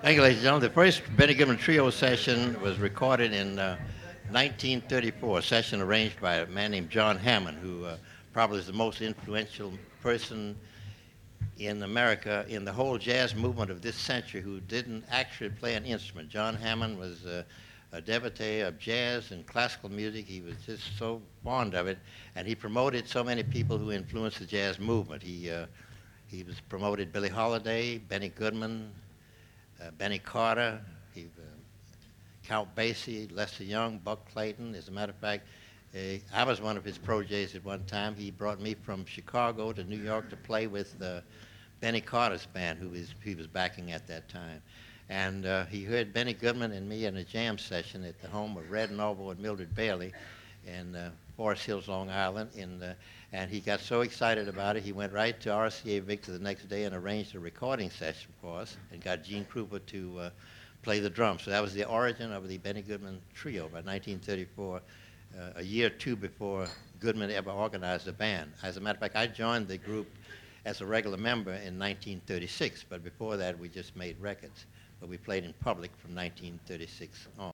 Thank you, ladies and gentlemen. The first Benny Goodman Trio session was recorded in 1934, a session arranged by a man named John Hammond, who probably is the most influential person in America in the whole jazz movement of this century who didn't actually play an instrument. John Hammond was a devotee of jazz and classical music. He was just so fond of it, and he promoted so many people who influenced the jazz movement. He was promoted Billie Holiday, Benny Goodman, Benny Carter, Count Basie, Lester Young, Buck Clayton. As a matter of fact, I was one of his proteges at one time. He brought me from Chicago to New York to play with Benny Carter's band, he was backing at that time. And he heard Benny Goodman and me in a jam session at the home of Red Norvo and Mildred Bailey in Forest Hills, Long Island. And he got so excited about it, he went right to RCA Victor the next day and arranged a recording session for us and got Gene Krupa to play the drums. So that was the origin of the Benny Goodman Trio by 1934, a year or two before Goodman ever organized a band. As a matter of fact, I joined the group as a regular member in 1936, but before that we just made records. But we played in public from 1936 on.